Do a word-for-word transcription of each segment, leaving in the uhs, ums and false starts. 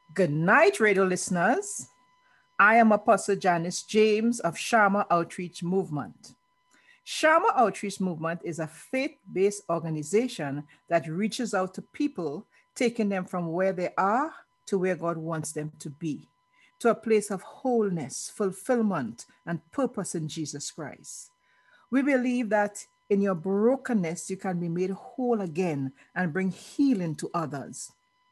Good night, radio listeners. I am Apostle Janice James of Sharma Outreach Movement. Sharma Outreach Movement is a faith-based organization that reaches out to people, taking them from where they are to where God wants them to be, to a place of wholeness, fulfillment, and purpose in Jesus Christ. We believe that in your brokenness, you can be made whole again and bring healing to others.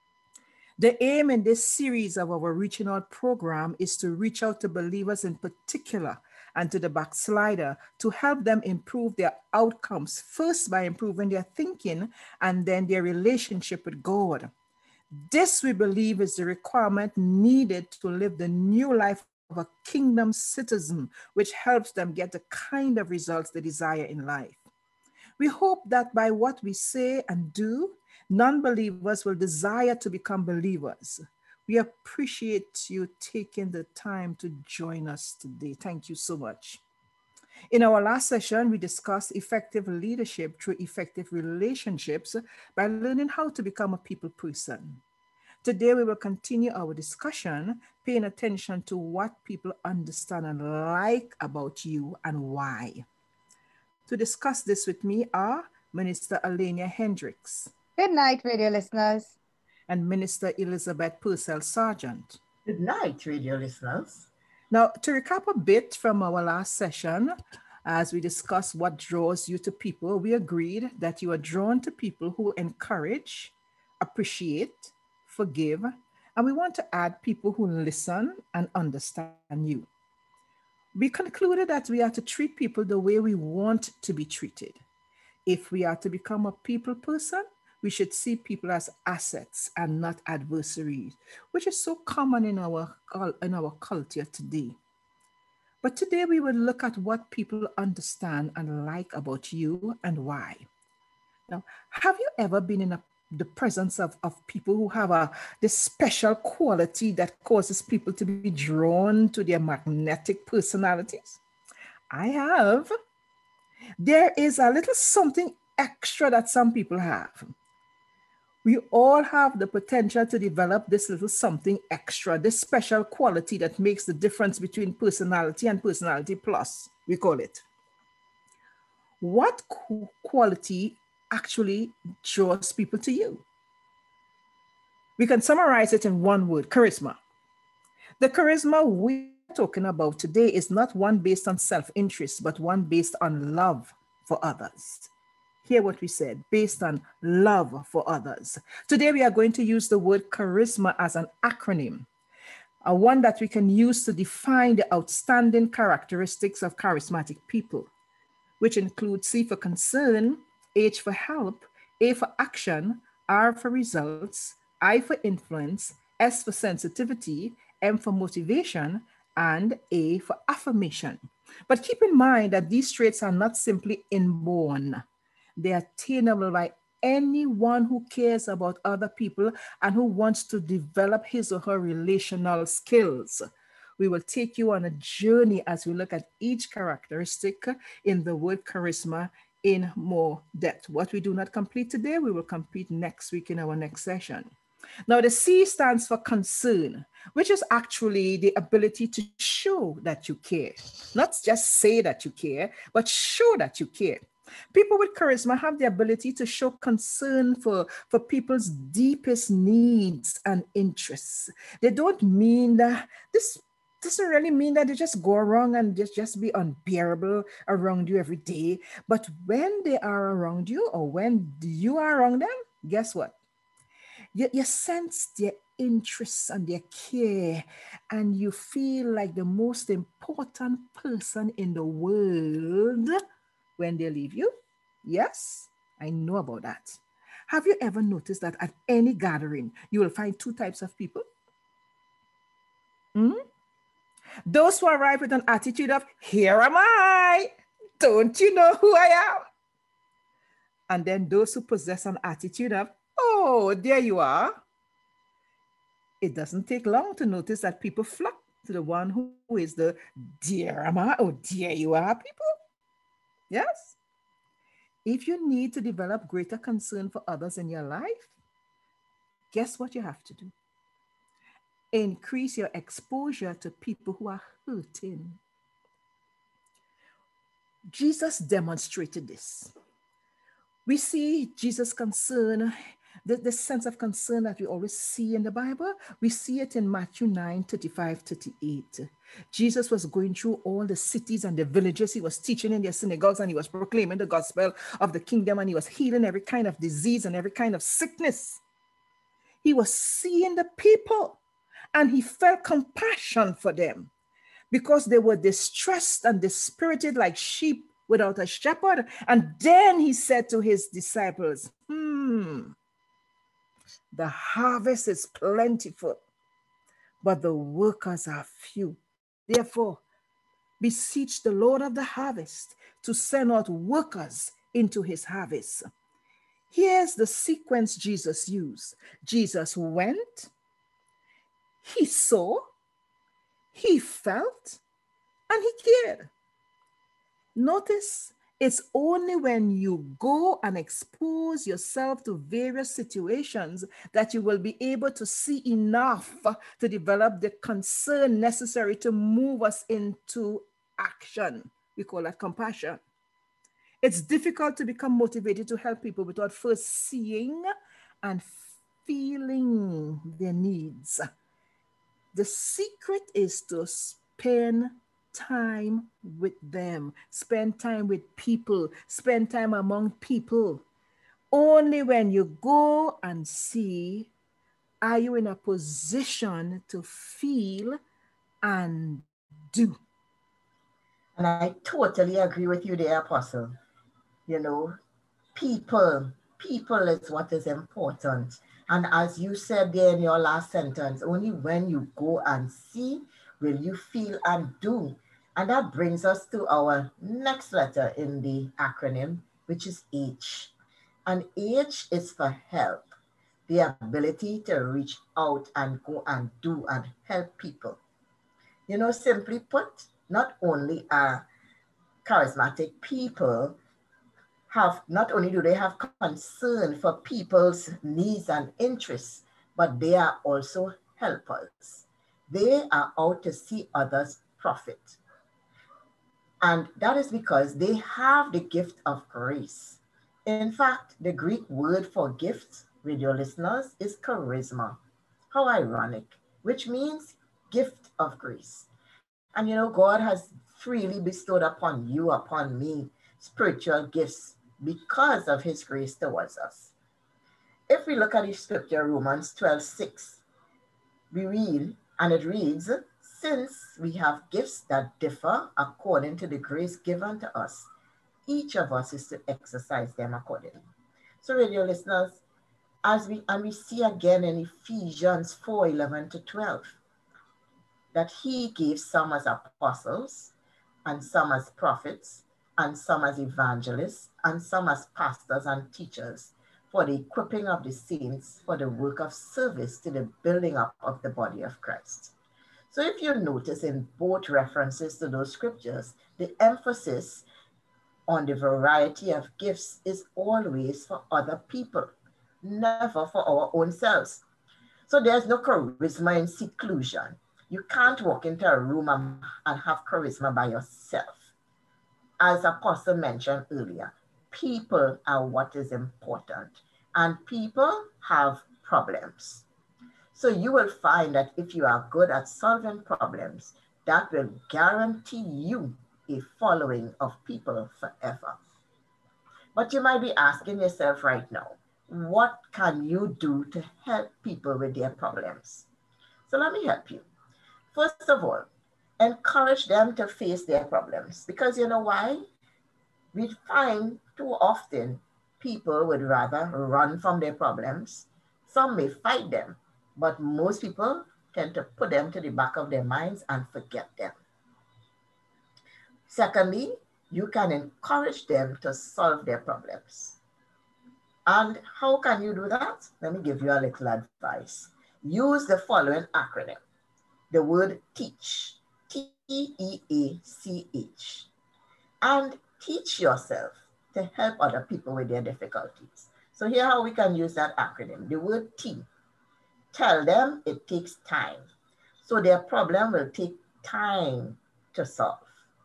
The aim in this series of our Reaching Out program is to reach out to believers in particular and to the backslider to help them improve their outcomes, first by improving their thinking and then their relationship with God. This, we believe, is the requirement needed to live the new life of a kingdom citizen, which helps them get the kind of results they desire in life. We hope that by what we say and do, non-believers will desire to become believers. We appreciate you taking the time to join us today. Thank you so much. In our last session, we discussed effective leadership through effective relationships by learning how to become a people person. Today, we will continue our discussion, paying attention to what people understand and like about you and why. To discuss this with me are Minister Alania Hendricks. Good night, radio listeners. And Minister Elizabeth Purcell Sargent. Good night, radio listeners. Now, to recap a bit from our last session, as we discussed what draws you to people, we agreed that you are drawn to people who encourage, appreciate, forgive, and we want to add people who listen and understand you. We concluded that we are to treat people the way we want to be treated. If we are to become a people person, we should see people as assets and not adversaries, which is so common in our, in our culture today. But today we will look at what people understand and like about you and why. Now, have you ever been in a, the presence of, of people who have a this special quality that causes people to be drawn to their magnetic personalities? I have. There is a little something extra that some people have. We all have the potential to develop this little something extra, this special quality that makes the difference between personality and personality plus, we call it. What quality actually draws people to you? We can summarize it in one word: charisma. The charisma we're talking about today is not one based on self-interest, but one based on love for others. Hear what we said, based on love for others. Today, we are going to use the word charisma as an acronym, a one that we can use to define the outstanding characteristics of charismatic people, which include C for concern, H for help, A for action, R for results, I for influence, S for sensitivity, M for motivation, and A for affirmation. But keep in mind that these traits are not simply inborn. They are attainable by anyone who cares about other people and who wants to develop his or her relational skills. We will take you on a journey as we look at each characteristic in the word charisma in more depth. What we do not complete today, we will complete next week in our next session. Now, the C stands for concern, which is actually the ability to show that you care. Not just say that you care, but show that you care. People with charisma have the ability to show concern for, for people's deepest needs and interests. They don't mean that this doesn't really mean that they just go around and just, just be unbearable around you every day. But when they are around you or when you are around them, guess what? You, you sense their interests and their care, and you feel like the most important person in the world when they leave you. Yes, I know about that. Have you ever noticed that at any gathering, you will find two types of people? Hmm? Those who arrive with an attitude of, here am I, don't you know who I am? And then those who possess an attitude of, oh, there you are. It doesn't take long to notice that people flock to the one who is the, there am I, oh, there you are, people. Yes? If you need to develop greater concern for others in your life, guess what you have to do? increase your exposure to people who are hurting. Jesus demonstrated this. We see Jesus' concern, the, the sense of concern that we always see in the Bible. We see it in Matthew nine, thirty-five, thirty-eight. Jesus was going through all the cities and the villages. He was teaching in their synagogues and he was proclaiming the gospel of the kingdom, and he was healing every kind of disease and every kind of sickness. He was seeing the people and he felt compassion for them because they were distressed and dispirited like sheep without a shepherd. And then he said to his disciples, hmm, the harvest is plentiful, but the workers are few. Therefore, beseech the Lord of the harvest to send out workers into his harvest. Here's the sequence Jesus used. Jesus went, he saw, he felt, and he cared. Notice, it's only when you go and expose yourself to various situations that you will be able to see enough to develop the concern necessary to move us into action. We call that compassion. It's difficult to become motivated to help people without first seeing and feeling their needs. The secret is to spend time with them, spend time with people, spend time among people. Only when you go and see, are you in a position to feel and do. And I totally agree with you there, Apostle. You know, people, people is what is important. And as you said there in your last sentence, only when you go and see will you feel and do. And that brings us to our next letter in the acronym, which is H. And H is for help, the ability to reach out and go and do and help people. You know, simply put, not only are charismatic people have, not only do they have concern for people's needs and interests, but they are also helpers. They are out to see others profit. And that is because they have the gift of grace. In fact, the Greek word for gift, radio listeners, is charisma. How ironic, which means gift of grace. And you know, God has freely bestowed upon you, upon me, spiritual gifts because of his grace towards us. If we look at the scripture, Romans twelve six, we read, and it reads, since we have gifts that differ according to the grace given to us, each of us is to exercise them accordingly. So radio listeners, as we, and we see again in Ephesians four eleven to twelve, that he gave some as apostles, and some as prophets, and some as evangelists, and some as pastors and teachers, for the equipping of the saints for the work of service to the building up of the body of Christ. So if you notice in both references to those scriptures, the emphasis on the variety of gifts is always for other people, never for our own selves. So there's no charisma in seclusion. You can't walk into a room and, and have charisma by yourself. As Apostle mentioned earlier, people are what is important, and people have problems. So you will find that if you are good at solving problems, that will guarantee you a following of people forever. But you might be asking yourself right now, what can you do to help people with their problems? So let me help you. First of all, encourage them to face their problems, because you know why? We find too often people would rather run from their problems. Some may fight them, but most people tend to put them to the back of their minds and forget them. Secondly, you can encourage them to solve their problems. And how can you do that? Let me give you a little advice. Use the following acronym. The word teach, T E A C H. And teach yourself to help other people with their difficulties. So here how we can use that acronym. The word T. Tell them it takes time. So their problem will take time to solve.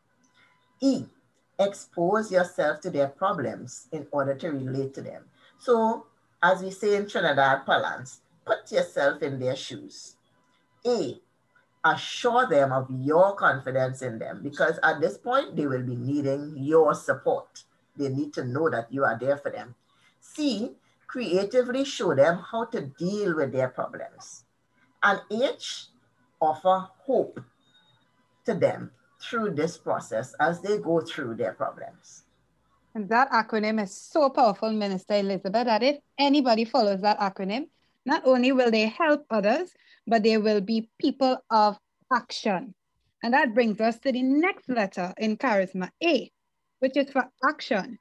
E, expose yourself to their problems in order to relate to them. So as we say in Trinidad parlance, put yourself in their shoes. A, assure them of your confidence in them, because at this point they will be needing your support. They need to know that you are there for them. C, creatively show them how to deal with their problems. And H, offer hope to them through this process as they go through their problems. And that acronym is so powerful, Minister Elizabeth, that if anybody follows that acronym, not only will they help others, but they will be people of action. And that brings us to the next letter in Charisma, A, which is for action.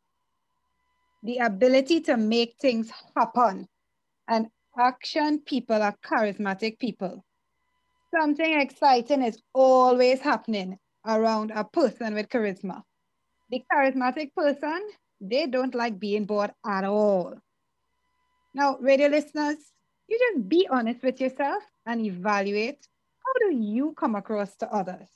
The ability to make things happen. And action people are charismatic people. Something exciting is always happening around a person with charisma. The charismatic person, they don't like being bored at all. Now, radio listeners, you just be honest with yourself and evaluate, how do you come across to others?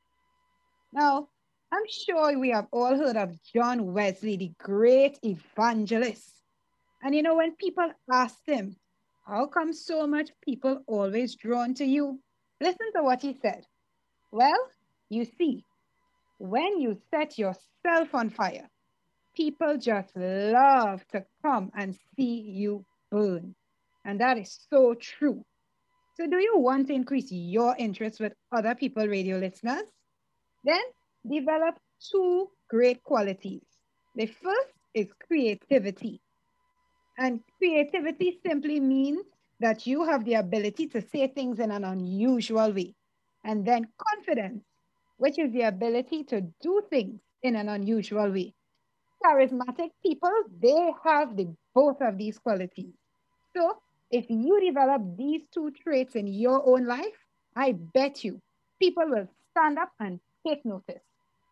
Now, I'm sure we have all heard of John Wesley, the great evangelist. And you know, when people asked him, how come so much people always drawn to you? Listen to what he said. Well, you see, when you set yourself on fire, people just love to come and see you burn. And that is so true. So do you want to increase your interest with other people, radio listeners? Then develop two great qualities. The first is creativity. And creativity simply means that you have the ability to say things in an unusual way. And then confidence, which is the ability to do things in an unusual way. Charismatic people, they have the both of these qualities. So if you develop these two traits in your own life, I bet you people will stand up and take notice.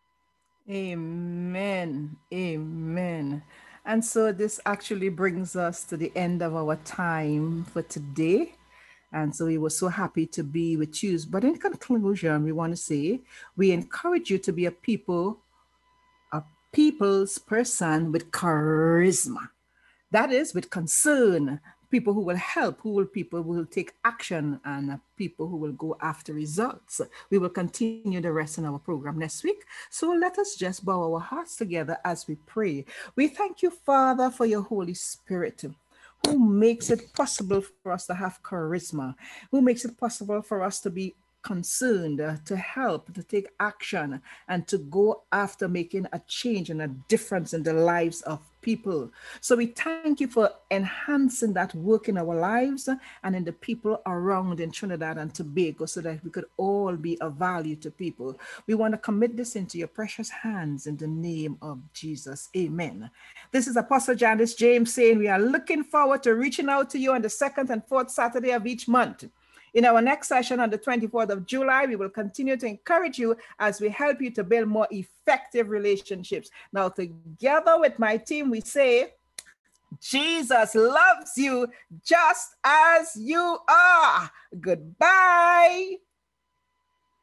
Amen. Amen. And so this actually brings us to the end of our time for today. And so we were so happy to be with you. But in conclusion, we want to say, we encourage you to be a people, a people's person with charisma. That is with concern, people who will help, who will people who will take action, and uh, people who will go after results. We will continue the rest in our program next week. So let us just bow our hearts together as we pray. We thank you, Father, for your Holy Spirit, who makes it possible for us to have charisma, who makes it possible for us to be concerned, uh, to help, to take action, and to go after making a change and a difference in the lives of people. So we thank you for enhancing that work in our lives and in the people around in Trinidad and Tobago, so that we could all be of value to people. We want to commit this into your precious hands in the name of Jesus. Amen. This is Apostle Janice James saying we are looking forward to reaching out to you on the second and fourth Saturday of each month. In our next session on the twenty-fourth of July, we will continue to encourage you as we help you to build more effective relationships. Now, together with my team, we say, Jesus loves you just as you are. Goodbye.